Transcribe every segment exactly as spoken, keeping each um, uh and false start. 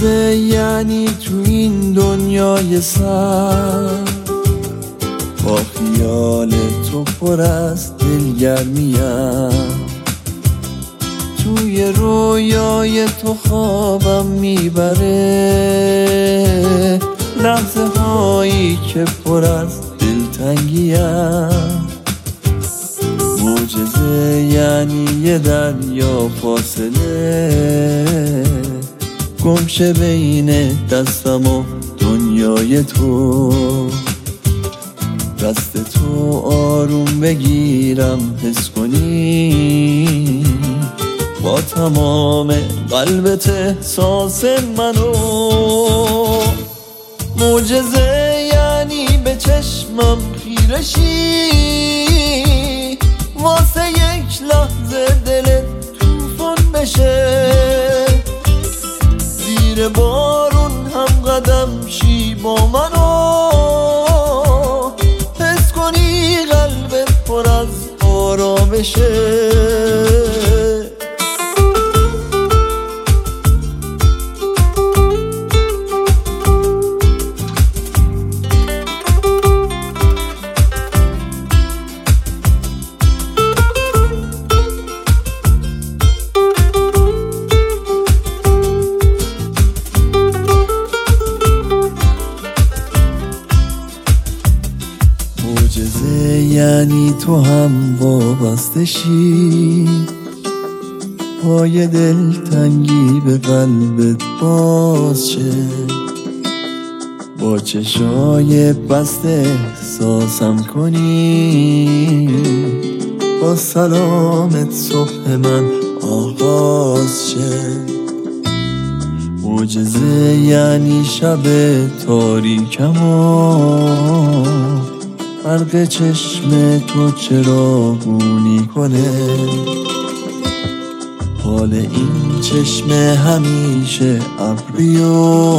معجزه یعنی تو این دنیای سر با خیال تو پر از دلگرمیم، توی رویای تو خوابم میبره، لحظه هایی که پر از دلتنگیم. معجزه یعنی یه دریا فاصله گمشه بین دستم و دنیای تو، دست تو آروم بگیرم حس کنی با تمام قلبت احساس منو. معجزه یعنی به چشمم خیره شی، واسه یک لحظه دلت طوفان بشه، زیر بارون هم قدم شی با منو، حس کنی قلبت پر از آرامشه. معجزه یعنی تو هم وابسته شی، پای دلتنگی به قلبت باز شه، با چشای بسته احساسم کنی، با سلامت صبح من آغاز شه. معجزه یعنی شب تاریکم و برق چشم تو چراغونی کنه، حال این چشم همیشه ابری و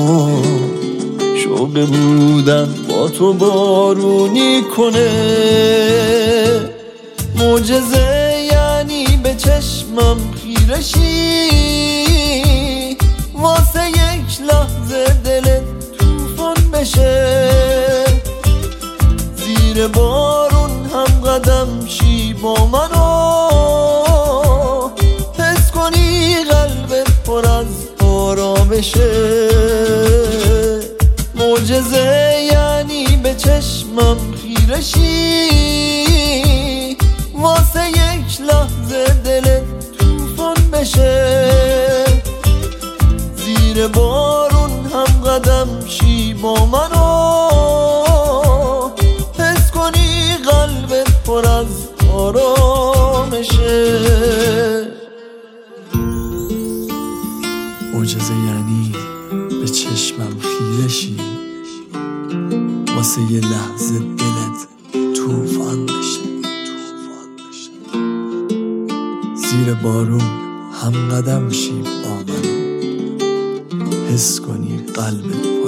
شوق بودن با تو بارونی کنه. معجزه یعنی به چشمم خیره شی، واسه یک لحظه دلت طوفان بشه، زیر بارون هم قدم شی با منو، حس کنی قلبت پر از آرامشه. معجزه یعنی به چشمم خیره شی، واسه یک لحظه دلت طوفان بشه، زیر بارون هم قدم شی با منو، حس کنی قلبت پر از آرامشه. معجزه یعنی به چشمم خیره شی، واسه یه لحظه دلت طوفان بشه، زیر بارون هم قدم شی با من، حس کنی قلبت